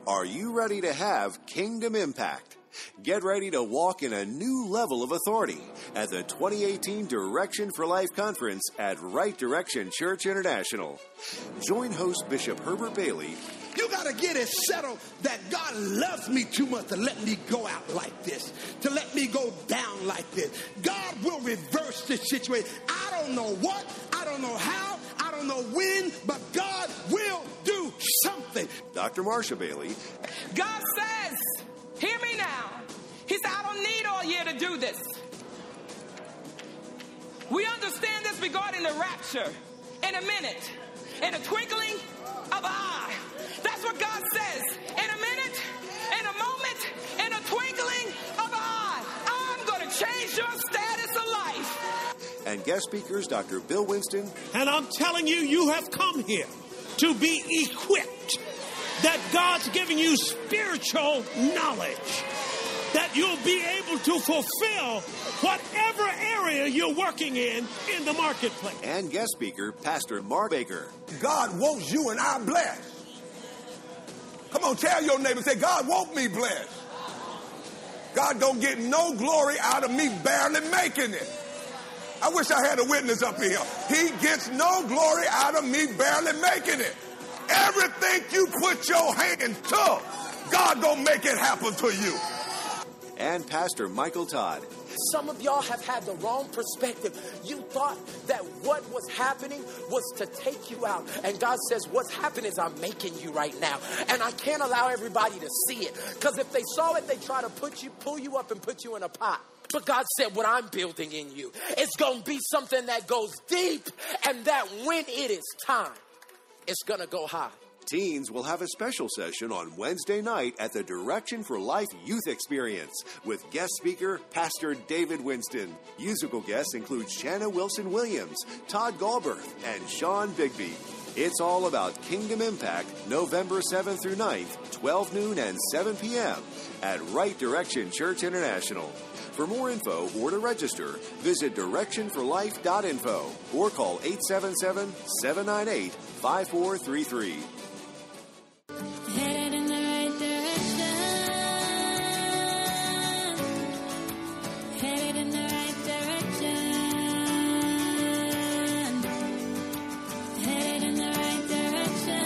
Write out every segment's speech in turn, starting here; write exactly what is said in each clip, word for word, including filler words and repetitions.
Are you ready to have kingdom impact? Get ready to walk in a new level of authority at the twenty eighteen Direction for Life Conference at Right Direction Church International. Join host Bishop Herbert Bailey. You got to get it settled that God loves me too much to let me go out like this, to let me go down like this. God will reverse this situation. I don't know what, I don't know how, I don't know when, but God will do something. Doctor Marsha Bailey. God says, hear me now. He said, I don't need all year to do this. We understand this regarding the rapture in a minute, in a twinkling of an eye. That's what God says. In a minute, in a moment, in a twinkling of an eye, I'm going to change your status of life. And guest speakers, Doctor Bill Winston. And I'm telling you, you have come here to be equipped. That God's giving you spiritual knowledge. That you'll be able to fulfill whatever area you're working in in the marketplace. And guest speaker, Pastor Mark Baker. God wants you and I blessed. Come on, tell your neighbor, say, God wants me blessed. God don't get no glory out of me barely making it. I wish I had a witness up here. He gets no glory out of me barely making it. Everything you put your hand to, God gonna make it happen to you. And Pastor Michael Todd. Some of y'all have had the wrong perspective. You thought that what was happening was to take you out. And God says, what's happening is I'm making you right now. And I can't allow everybody to see it. Because if they saw it, they try to put you, pull you up and put you in a pot. But God said, what I'm building in you, it's going to be something that goes deep. And that when it is time, it's going to go high. Teens will have a special session on Wednesday night at the Direction for Life Youth Experience with guest speaker Pastor David Winston. Musical guests include Shanna Wilson-Williams, Todd Galbraith, and Sean Bigby. It's all about Kingdom Impact, November seventh through ninth, twelve noon and seven p.m. at Right Direction Church International. For more info or to register, visit direction for life dot info or call eight seven seven, seven nine eight, five four three three. Headed in the right direction. Headed in the right direction. Headed in the right direction.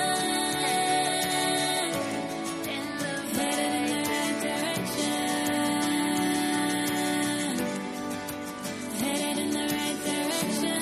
Headed in the right direction. Headed in the right direction.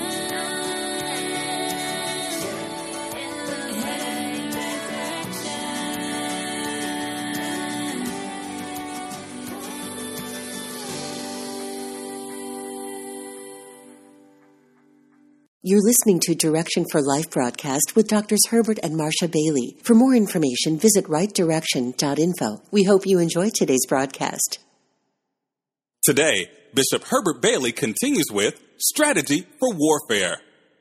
You're listening to Direction for Life broadcast with Doctors Herbert and Marsha Bailey. For more information, visit right direction dot info. We hope you enjoy today's broadcast. Today, Bishop Herbert Bailey continues with Strategy for Warfare.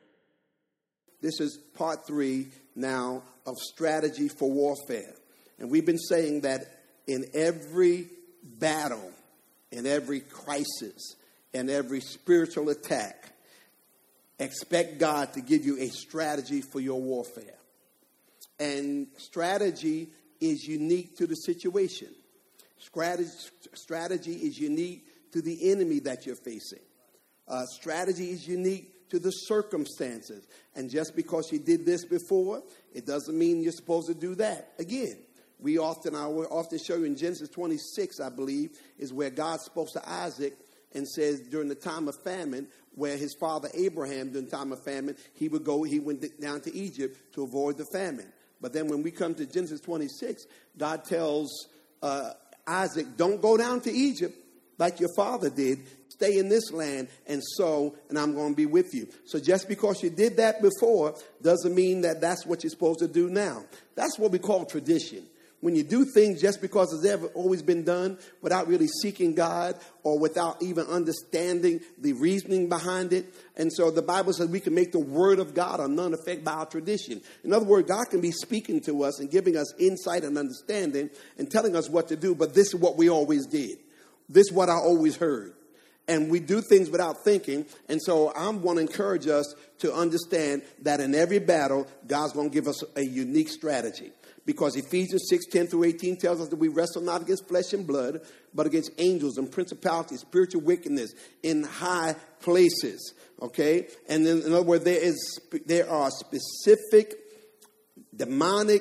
This is part three now of Strategy for Warfare. And we've been saying that in every battle, in every crisis, in every spiritual attack, expect God to give you a strategy for your warfare. And strategy is unique to the situation. Strategy, strategy is unique to the enemy that you're facing. Uh, strategy is unique to the circumstances. And just because you did this before, it doesn't mean you're supposed to do that again. We often, I will often show you in Genesis twenty-six, I believe, is where God spoke to Isaac and says during the time of famine, where his father Abraham, during the time of famine, he would go, he went down to Egypt to avoid the famine. But then when we come to Genesis twenty-six, God tells uh, Isaac, don't go down to Egypt like your father did. Stay in this land and sow, and I'm going to be with you. So just because you did that before doesn't mean that that's what you're supposed to do now. That's what we call tradition. When you do things just because it's ever always been done without really seeking God or without even understanding the reasoning behind it. And so the Bible says we can make the word of God of none effect by our tradition. In other words, God can be speaking to us and giving us insight and understanding and telling us what to do. But this is what we always did. This is what I always heard. And we do things without thinking. And so I want to encourage us to understand that in every battle, God's going to give us a unique strategy. Because Ephesians six, ten through eighteen tells us that we wrestle not against flesh and blood, but against angels and principalities, spiritual wickedness in high places. Okay? And then, in other words, there is there are specific demonic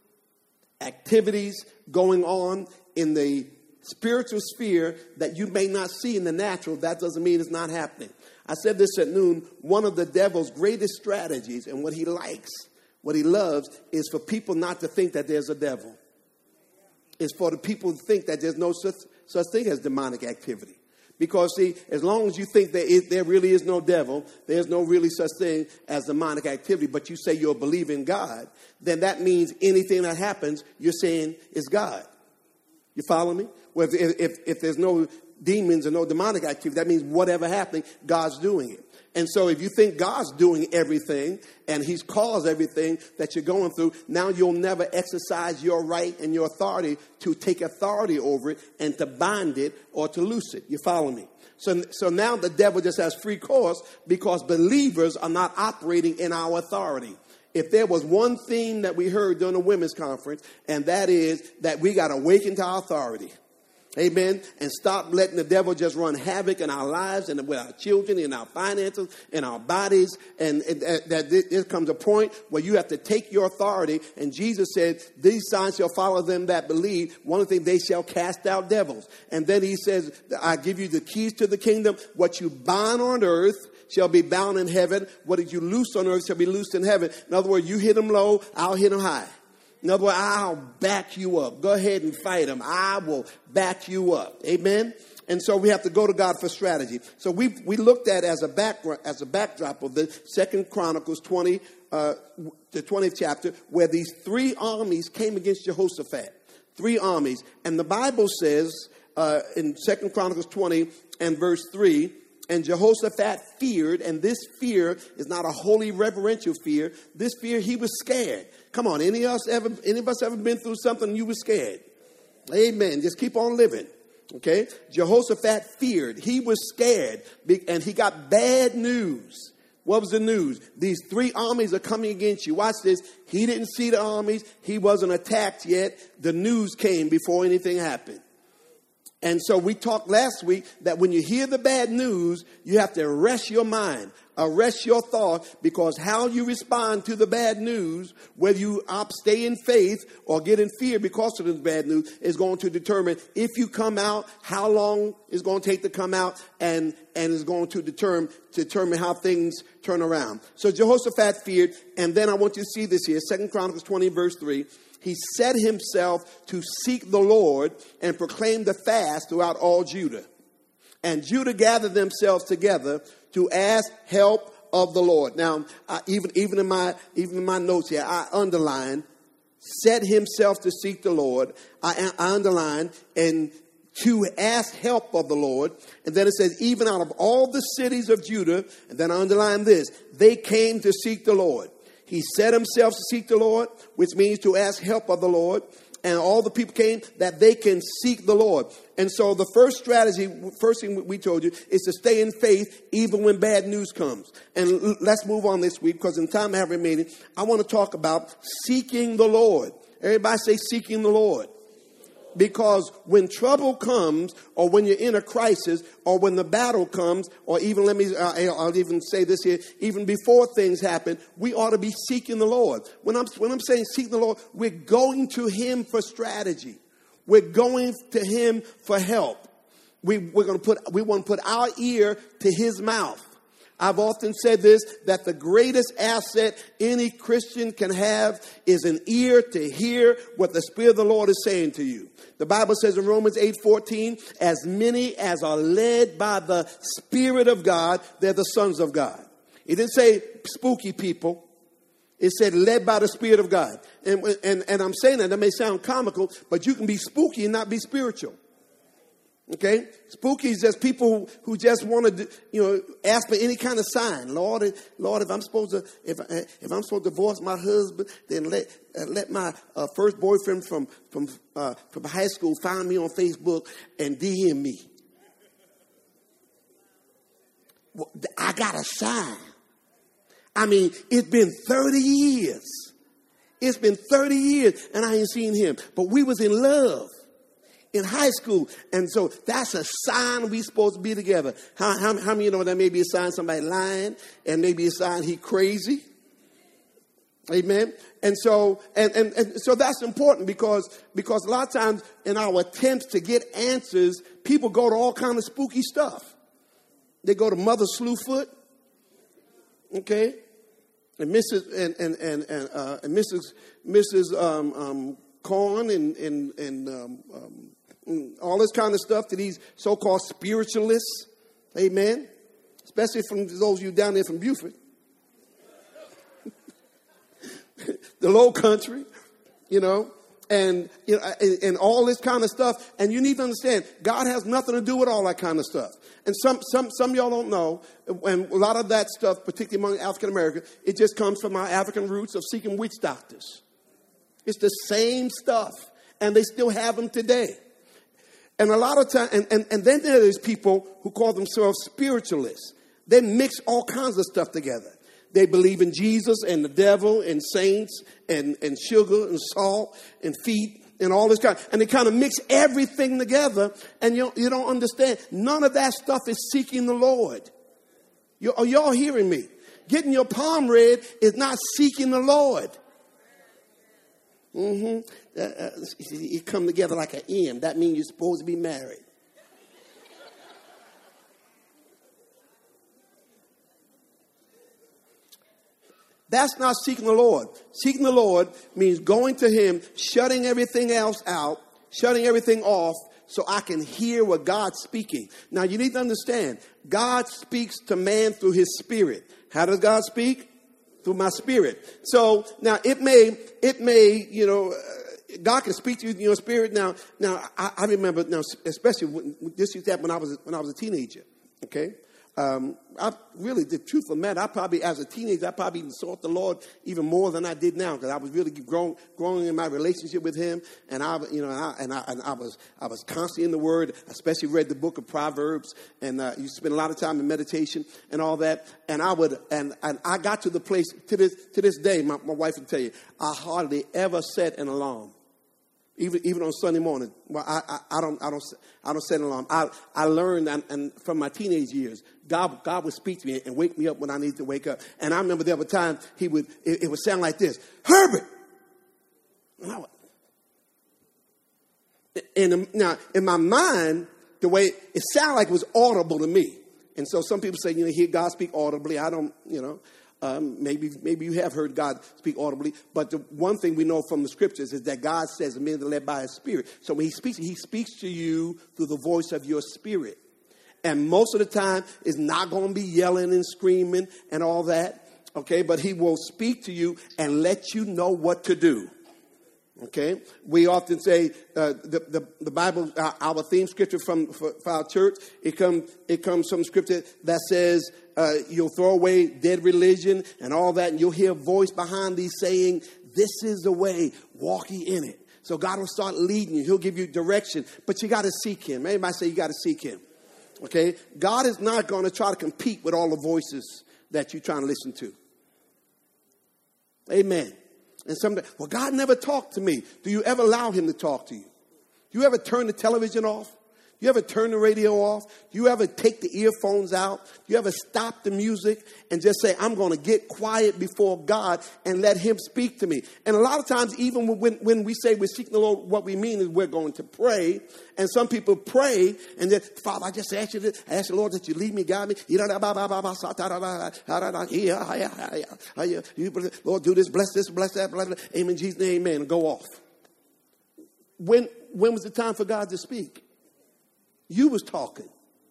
activities going on in the spiritual sphere that you may not see in the natural. That doesn't mean it's not happening. I said this at noon. One of the devil's greatest strategies and what he likes, what he loves, is for people not to think that there's a devil. It's for the people to think that there's no such, such thing as demonic activity. Because, see, as long as you think that it, there really is no devil, there's no really such thing as demonic activity, but you say you're believing God, then that means anything that happens, you're saying is God. You follow me? Well, if, if, if there's no demons or no demonic activity, that means whatever happening, God's doing it. And so if you think God's doing everything and he's caused everything that you're going through, now you'll never exercise your right and your authority to take authority over it and to bind it or to loose it. You follow me? So, so now the devil just has free course because believers are not operating in our authority. If there was one theme that we heard during the women's conference, and that is that we got to awaken to our authority. Amen. And stop letting the devil just run havoc in our lives and with our children, in our finances, in our bodies. And, and that there comes a point where you have to take your authority. And Jesus said, these signs shall follow them that believe. One of the things, they shall cast out devils. And then he says, I give you the keys to the kingdom. What you bind on earth shall be bound in heaven. What you loose on earth shall be loosed in heaven. In other words, you hit them low, I'll hit them high. In other words, I'll back you up. Go ahead and fight them. I will back you up. Amen. And so we have to go to God for strategy. So we we looked at as a background, as a backdrop of the Second Chronicles twenty, uh, the twentieth chapter, where these three armies came against Jehoshaphat. Three armies, and the Bible says uh, in Second Chronicles twenty and verse three. And Jehoshaphat feared, and this fear is not a holy reverential fear. This fear, he was scared. Come on, any of us ever, any of us ever been through something and you were scared? Amen. Just keep on living. Okay? Jehoshaphat feared. He was scared, and he got bad news. What was the news? These three armies are coming against you. Watch this. He didn't see the armies. He wasn't attacked yet. The news came before anything happened. And so we talked last week that when you hear the bad news, you have to arrest your mind, arrest your thought, because how you respond to the bad news, whether you opt stay in faith or get in fear because of the bad news, is going to determine if you come out, how long it's going to take to come out, and, and is going to determine, determine how things turn around. So Jehoshaphat feared, and then I want you to see this here, Second Chronicles twenty, verse three. He set himself to seek the Lord and proclaim the fast throughout all Judah. And Judah gathered themselves together to ask help of the Lord. Now, I, even, even, in my, even in my notes here, I underline, set himself to seek the Lord. I, I underline, and to ask help of the Lord. And then it says, even out of all the cities of Judah, and then I underline this, they came to seek the Lord. He set himself to seek the Lord, which means to ask help of the Lord. And all the people came that they can seek the Lord. And so the first strategy, first thing we told you, is to stay in faith even when bad news comes. And let's move on this week, because in time I have remaining, I want to talk about seeking the Lord. Everybody say seeking the Lord. Because when trouble comes, or when you're in a crisis, or when the battle comes, or even, let me, uh, I'll even say this here, even before things happen, we ought to be seeking the Lord. When I'm, when I'm saying seek the Lord, we're going to him for strategy. We're going to him for help. We, we're going to put, we want to put our ear to his mouth. I've often said this, that the greatest asset any Christian can have is an ear to hear what the Spirit of the Lord is saying to you. The Bible says in Romans eight fourteen, as many as are led by the Spirit of God, they're the sons of God. It didn't say spooky people. It said led by the Spirit of God. And, and, and I'm saying that, that may sound comical, but you can be spooky and not be spiritual. Okay, spooky is just people who, who just want to, you know, ask for any kind of sign. Lord, Lord, if I'm supposed to, if if I'm supposed to divorce my husband, then let uh, let my uh, first boyfriend from from uh, from high school find me on Facebook and D M me. Well, I got a sign. I mean, it's been thirty years, It's been thirty years and I ain't seen him. But we was in love in high school. And so that's a sign we supposed to be together. How, how, how many of you know that may be a sign somebody lying and maybe a sign he crazy? Amen. And so, and, and, and so that's important because, because a lot of times in our attempts to get answers, people go to all kind of spooky stuff. They go to Mother Slewfoot. Okay. And Missus and and and and, uh, and Missus Missus Um, um, Corn and and and um, um, all this kind of stuff to these so-called spiritualists, amen. Especially from those of you down there from Beaufort, the Low Country, you know, and you know, and, and all this kind of stuff. And you need to understand, God has nothing to do with all that kind of stuff. And some, some, some of y'all don't know, and a lot of that stuff, particularly among African Americans, it just comes from our African roots of seeking witch doctors. It's the same stuff, and they still have them today. And a lot of time, and, and, and then there's people who call themselves spiritualists. They mix all kinds of stuff together. They believe in Jesus and the devil and saints and, and sugar and salt and feet. And all this kind, and they kind of mix everything together, and you you don't understand. None of that stuff is seeking the Lord. You, are y'all hearing me? Getting your palm read is not seeking the Lord. Mm-hmm. Uh, uh, you come together like an M. That means you're supposed to be married. That's not seeking the Lord. Seeking the Lord means going to him, shutting everything else out, shutting everything off so I can hear what God's speaking. Now, you need to understand, God speaks to man through his spirit. How does God speak? Through my spirit. So now it may, it may, you know, uh, God can speak to you in your spirit. Now, now I, I remember now, especially when, this used to happen when I was when I was a teenager. Okay. Um, I really, the truth of the matter, I probably, as a teenager, I probably even sought the Lord even more than I did now because I was really growing, growing in my relationship with Him, and I, you know, and I, and I, and I was, I was constantly in the Word. I especially read the book of Proverbs, and uh, you spend a lot of time in meditation and all that. And I would, and, and I got to the place to this to this day. My, my wife would tell you, I hardly ever set an alarm. Even even on Sunday morning, well, I, I I don't I don't I don't set an alarm. I I learned and, and from my teenage years, God God would speak to me and wake me up when I needed to wake up. And I remember there were times He would it, it would sound like this, Herbert. And I would, and now in my mind, the way it sounded like it was audible to me. And so some people say, you know, hear God speak audibly. I don't, you know. Um, maybe maybe you have heard God speak audibly, but the one thing we know from the scriptures is that God says the men are led by His Spirit. So when He speaks, He speaks to you through the voice of your spirit. And most of the time, it's not going to be yelling and screaming and all that, okay? But He will speak to you and let you know what to do. Okay, we often say uh, the, the the Bible, our, our theme scripture from for, for our church. It comes it comes from scripture that says uh, you'll throw away dead religion and all that, and you'll hear a voice behind thee saying, "This is the way, walk ye in it." So God will start leading you. He'll give you direction, but you got to seek Him. Everybody say you got to seek Him. Okay, God is not going to try to compete with all the voices that you're trying to listen to. Amen. And some, well, God never talked to me. Do you ever allow Him to talk to you? Do you ever turn the television off? Do you ever turn the radio off? Do you ever take the earphones out? Do you ever stop the music and just say, I'm going to get quiet before God and let Him speak to me? And a lot of times, even when, when we say we're seeking the Lord, what we mean is we're going to pray. And some people pray and then, Father, I just ask you, to, I ask the Lord that you lead me, guide me. Lord, do this, bless this, bless that, bless that. Amen, Jesus' name, amen, and go off. When, when was the time for God to speak? You was talking.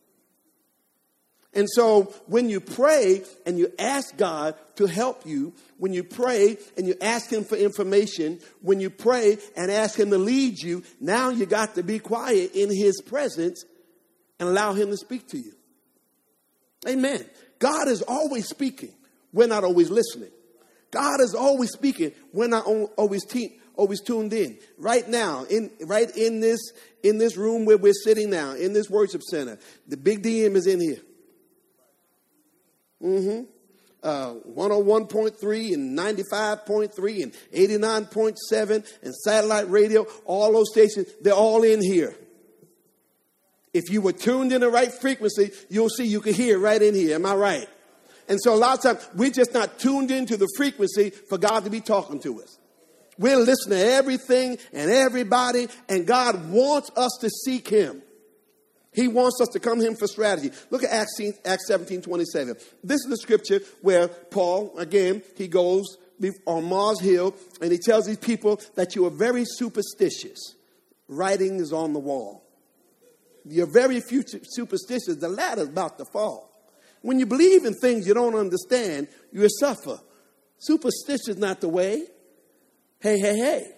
And so when you pray and you ask God to help you, when you pray and you ask Him for information, when you pray and ask Him to lead you, now you got to be quiet in His presence and allow Him to speak to you. Amen. God is always speaking. We're not always listening. God is always speaking. We're not always te- always tuned in. Right now, in right in this in this room where we're sitting now, in this worship center, the big D M is in here. Mm-hmm. uh, one oh one point three and ninety-five point three and eighty-nine point seven and satellite radio, all those stations, they're all in here. If you were tuned in the right frequency, you'll see you can hear right in here. Am I right? And so a lot of times we're just not tuned into the frequency for God to be talking to us. We're listening to everything and everybody, and God wants us to seek him. He wants us to come to him for strategy. Look at Acts, Acts seventeen twenty-seven. This is the scripture where Paul, again, he goes on Mars Hill, and he tells these people that you are very superstitious. Writing is on the wall. You're very superstitious. The ladder's about to fall. When you believe in things you don't understand, you suffer. Superstition is not the way. Hey, hey, hey.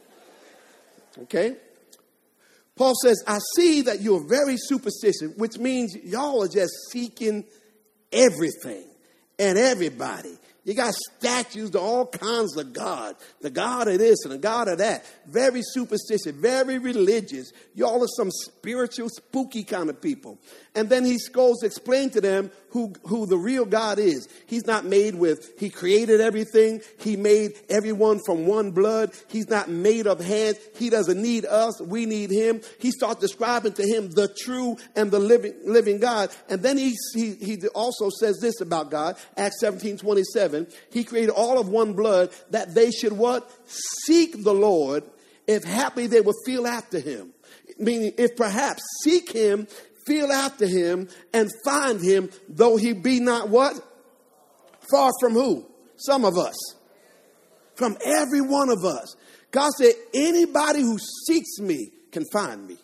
Okay? Paul says, I see that you're very superstitious, which means y'all are just seeking everything and everybody. You got statues to all kinds of God. The God of this and the God of that. Very superstitious, very religious. Y'all are some spiritual, spooky kind of people. And then he goes to explain to them who, who the real God is. He's not made with, he created everything. He made everyone from one blood. He's not made of hands. He doesn't need us. We need him. He starts describing to him the true and the living, living God. And then he, he, he also says this about God, Acts seventeen twenty-seven. He created all of one blood that they should what? Seek the Lord, if haply they will feel after him. Meaning, if perhaps seek him, feel after him, and find him, though he be not what? Far from who? Some of us. From every one of us. God said, anybody who seeks me can find me.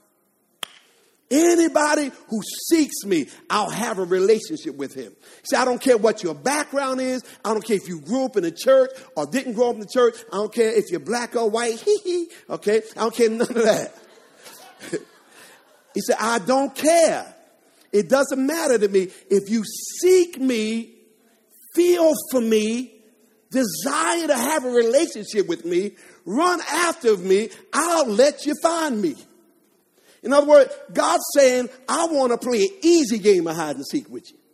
Anybody who seeks me, I'll have a relationship with him. See, I don't care what your background is. I don't care if you grew up in the church or didn't grow up in the church. I don't care if you're black or white. Okay? I don't care none of that. He said, I don't care. It doesn't matter to me. If you seek me, feel for me, desire to have a relationship with me, run after me, I'll let you find me. In other words, God's saying, I want to play an easy game of hide and seek with you.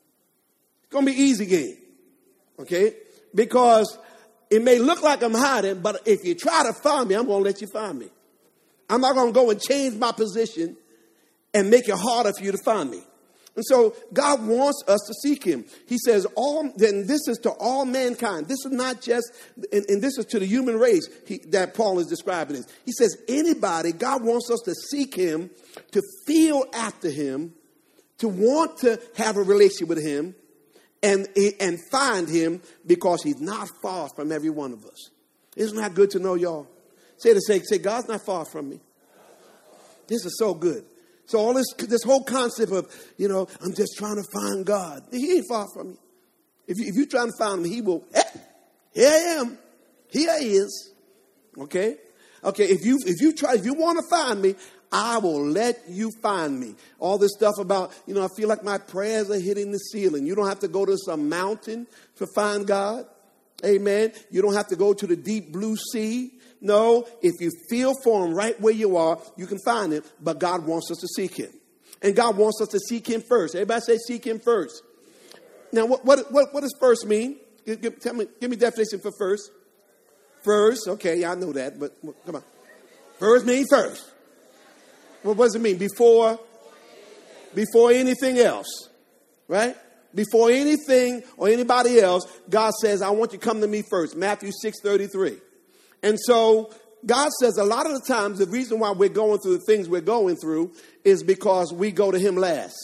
It's going to be an easy game. Okay? Because it may look like I'm hiding, but if you try to find me, I'm going to let you find me. I'm not going to go and change my position and make it harder for you to find me. And so God wants us to seek him. He says, all, then this is to all mankind. This is not just, and, and this is to the human race he, that Paul is describing this. He says, anybody, God wants us to seek him, to feel after him, to want to have a relationship with him, and, and find him, because he's not far from every one of us. Isn't that good to know, y'all? Say to say, say, God's not far from me. This is so good. So all this, this whole concept of, you know, I'm just trying to find God. He ain't far from you. If, you, if you're trying to find him, he will, hey, here I am. Here he is. Okay? Okay, if you if you try, if you want to find me, I will let you find me. All this stuff about, you know, I feel like my prayers are hitting the ceiling. You don't have to go to some mountain to find God. Amen. You don't have to go to the deep blue sea. No, if you feel for him right where you are, you can find him. But God wants us to seek him. And God wants us to seek him first. Everybody say seek him first. Now, what what what, what does first mean? Give, give, tell me, give me definition for first. First, okay, yeah, I know that, but come on. First means first. Well, what does it mean? Before, before anything else, right? Before anything or anybody else, God says, I want you to come to me first. Matthew six thirty-three. And so God says a lot of the times the reason why we're going through the things we're going through is because we go to him last.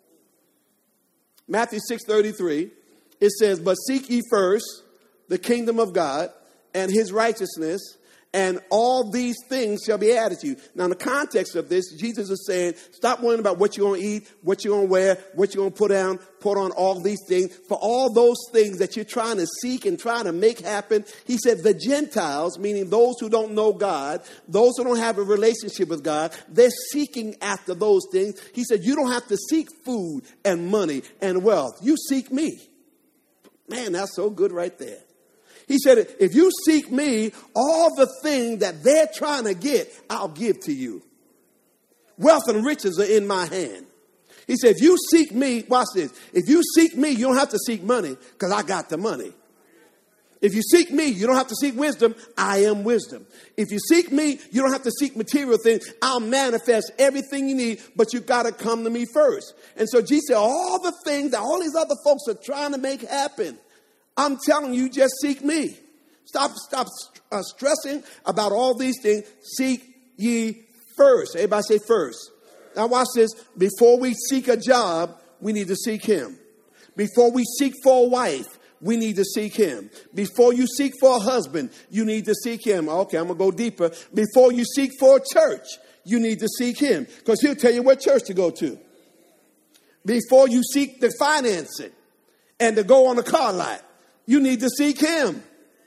Matthew six thirty-three, it says, but seek ye first the kingdom of God and his righteousness, and all these things shall be added to you. Now, in the context of this, Jesus is saying, stop worrying about what you're going to eat, what you're going to wear, what you're going to put down, put on all these things. For all those things that you're trying to seek and trying to make happen, he said the Gentiles, meaning those who don't know God, those who don't have a relationship with God, they're seeking after those things. He said, you don't have to seek food and money and wealth. You seek me. Man, that's so good right there. He said, if you seek me, all the things that they're trying to get, I'll give to you. Wealth and riches are in my hand. He said, if you seek me, watch this. If you seek me, you don't have to seek money because I got the money. If you seek me, you don't have to seek wisdom. I am wisdom. If you seek me, you don't have to seek material things. I'll manifest everything you need, but you got to come to me first. And so Jesus said, all the things that all these other folks are trying to make happen, I'm telling you, just seek me. Stop, stop uh, stressing about all these things. Seek ye first. Everybody say first. Now watch this. Before we seek a job, we need to seek him. Before we seek for a wife, we need to seek him. Before you seek for a husband, you need to seek him. Okay, I'm going to go deeper. Before you seek for a church, you need to seek him. Because he'll tell you what church to go to. Before you seek the financing and to go on a car lot, you need to seek him.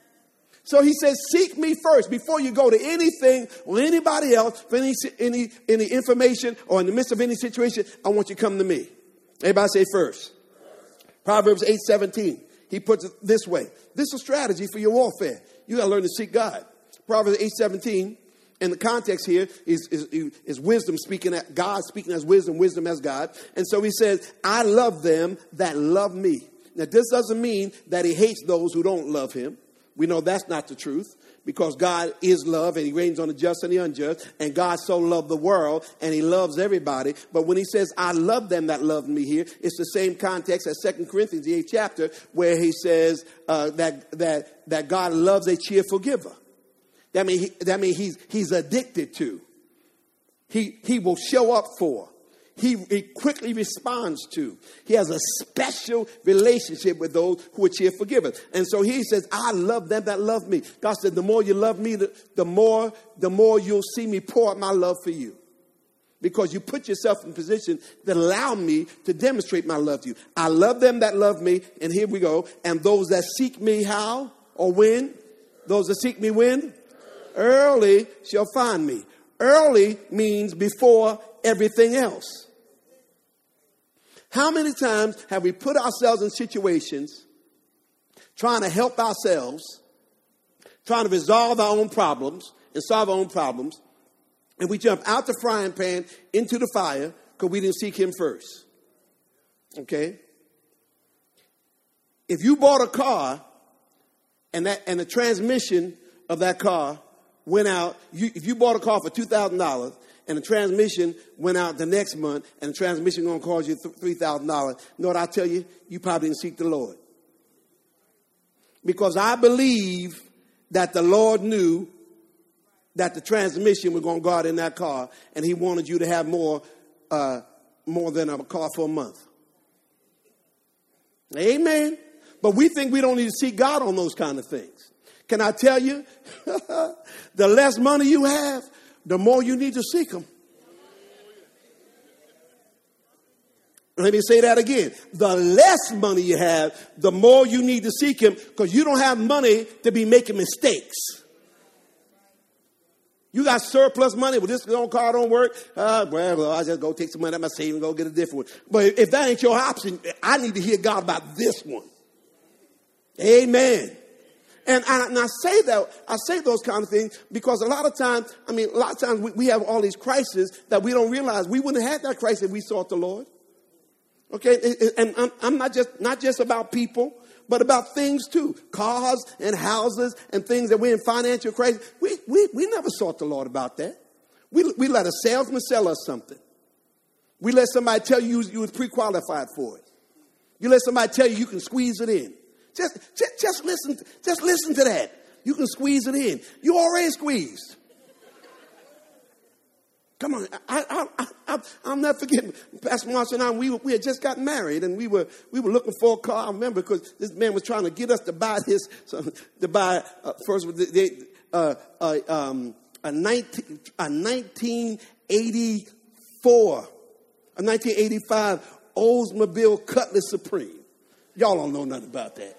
So he says, seek me first before you go to anything or anybody else for any, any, any information or in the midst of any situation. I want you to come to me. Everybody say first. Proverbs eight seventeen. He puts it this way. This is a strategy for your warfare. You got to learn to seek God. Proverbs eight seventeen. And the context here is, is, is wisdom speaking, at God speaking as wisdom, wisdom as God. And so he says, I love them that love me. Now, this doesn't mean that he hates those who don't love him. We know that's not the truth because God is love and he reigns on the just and the unjust. And God so loved the world and he loves everybody. But when he says, I love them that love me here, it's the same context as Second Corinthians, the eighth chapter, where he says uh, that, that, that God loves a cheerful giver. That means, he, that means he's, he's addicted to. He, he will show up for. He, he quickly responds to. He has a special relationship with those who are cheerful givers. And so he says, I love them that love me. God said, the more you love me, the, the more the more you'll see me pour out my love for you. Because you put yourself in position that allow me to demonstrate my love to you. I love them that love me. And here we go. And those that seek me how or when? Those that seek me when? Early shall find me. Early means before everything else. How many times have we put ourselves in situations trying to help ourselves, trying to resolve our own problems and solve our own problems, and we jump out the frying pan into the fire because we didn't seek him first? Okay? If you bought a car and that and the transmission of that car went out, you, if you bought a car for two thousand dollars and the transmission went out the next month and the transmission going to cost you three thousand dollars, you know what I tell you? You probably didn't seek the Lord. Because I believe that the Lord knew that the transmission was going to go out in that car and he wanted you to have more, uh, more than a car for a month. Amen. But we think we don't need to seek God on those kind of things. Can I tell you, the less money you have, the more you need to seek him. Let me say that again. The less money you have, the more you need to seek him because you don't have money to be making mistakes. You got surplus money. Well, this car don't work. Uh, well, well, I just go take some money out of my savings and go get a different one. But if that ain't your option, I need to hear God about this one. Amen. And I, and I say that, I say those kind of things because a lot of times, I mean, a lot of times we, we have all these crises that we don't realize we wouldn't have had that crisis if we sought the Lord. Okay. And I'm, I'm not just, not just about people, but about things too. Cars and houses and things that we're in financial crisis. We, we, we never sought the Lord about that. We, we let a salesman sell us something. We let somebody tell you you was pre-qualified for it. You let somebody tell you you can squeeze it in. Just, just, just listen. Just listen to that. You can squeeze it in. You already squeezed. Come on, I, I, I, I, I'll never forget. Pastor Marshall and I, we, we had just gotten married, and we were we were looking for a car. I remember because this man was trying to get us to buy this, so, to buy uh, first they, uh, uh, um, a nineteen a nineteen eighty-four, a nineteen eighty-five Oldsmobile Cutlass Supreme. Y'all don't know nothing about that.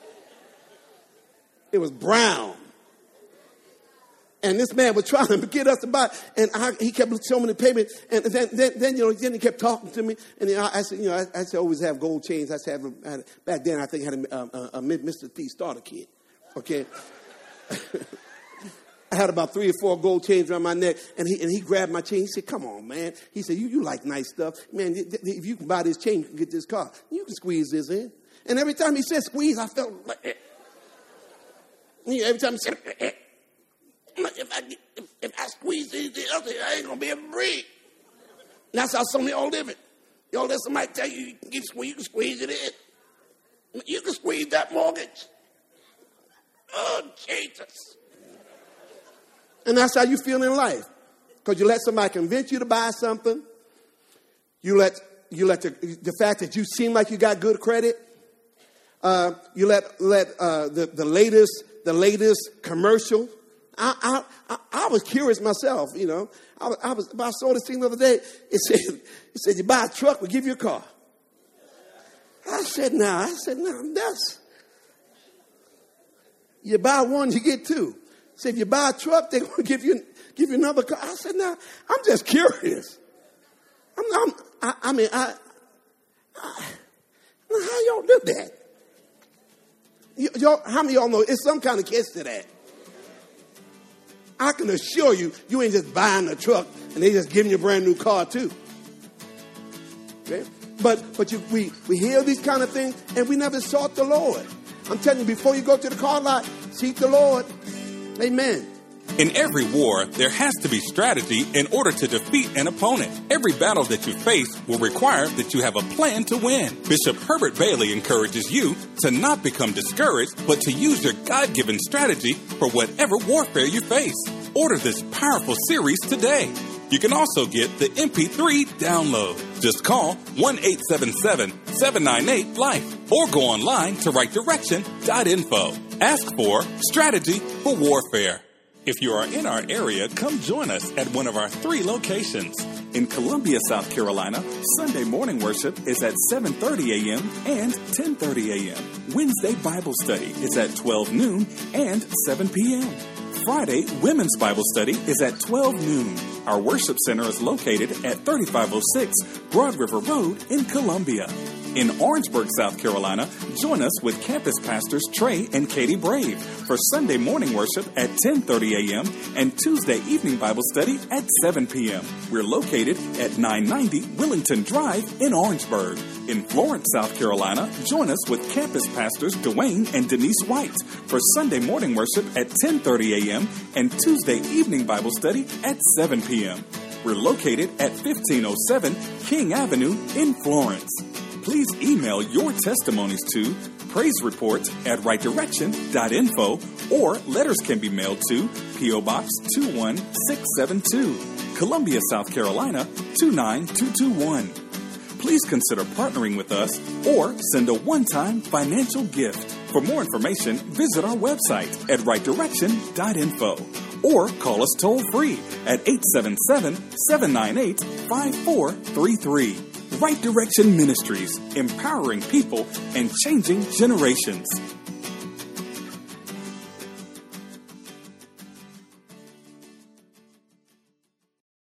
It was brown. And this man was trying to get us to buy, and I, he kept showing me the payment. And then, then, then, you know, then he kept talking to me. And I, I said, you know, I, I said, always have gold chains. I said, I had, back then, I think I had a, a, a Mister T starter kit. Okay. I had about three or four gold chains around my neck, and he and he grabbed my chain. He said, come on, man. He said, you, you like nice stuff. Man, if you can buy this chain, you can get this car. You can squeeze this in. And every time he said squeeze, I felt like, eh. Every time he said, eh. if, I, if, if I squeeze anything else, I ain't going to be able to breathe. And that's how some of y'all live it. Y'all let somebody tell you, you can, get, you can squeeze it in. You can squeeze that mortgage. Oh, Jesus. And that's how you feel in life. Because you let somebody convince you to buy something. You let you let the, the fact that you seem like you got good credit. Uh, you let let uh, the, the latest the latest commercial. I, I I was curious myself, you know. I was, I was I saw this thing the other day. It said it said you buy a truck, we'll give you a car. I said, no, nah. I said, no, nah, that's you buy one, you get two. Say, if you buy a truck, they're going to give you give you another car. I said, no, I'm just curious. I'm, I'm I, I mean, I, I, how y'all do that? Y- y'all, how many of y'all know it's some kind of catch to that? I can assure you, you ain't just buying a truck and they just giving you a brand new car too. Okay? But but you, we we hear these kind of things and we never sought the Lord. I'm telling you, before you go to the car lot, seek the Lord. Amen. In every war, there has to be strategy in order to defeat an opponent. Every battle that you face will require that you have a plan to win. Bishop Herbert Bailey encourages you to not become discouraged, but to use your God-given strategy for whatever warfare you face. Order this powerful series today. You can also get the M P three download. Just call one eight seven seven, seven nine eight, LIFE or go online to right direction dot info. Ask for Strategy for Warfare. If you are in our area, come join us at one of our three locations. In Columbia, South Carolina, Sunday morning worship is at seven thirty a.m. and ten thirty a.m. Wednesday Bible study is at twelve noon and seven p.m. Friday, Women's Bible Study is at twelve noon. Our worship center is located at thirty-five oh six Broad River Road in Columbia. In Orangeburg, South Carolina, join us with campus pastors Trey and Katie Brave for Sunday morning worship at ten thirty a.m. and Tuesday evening Bible study at seven p.m. We're located at nine ninety Willington Drive in Orangeburg. In Florence, South Carolina, join us with campus pastors Dwayne and Denise White for Sunday morning worship at ten thirty a.m. and Tuesday evening Bible study at seven p.m. We're located at fifteen oh seven King Avenue in Florence. Please email your testimonies to praise report at right direction dot info or letters can be mailed to P O Box two one six seven two, Columbia, South Carolina two nine two two one. Please consider partnering with us or send a one-time financial gift. For more information, visit our website at right direction dot info or call us toll-free at eight seven seven, seven nine eight, five four three three. Right Direction Ministries, empowering people and changing generations.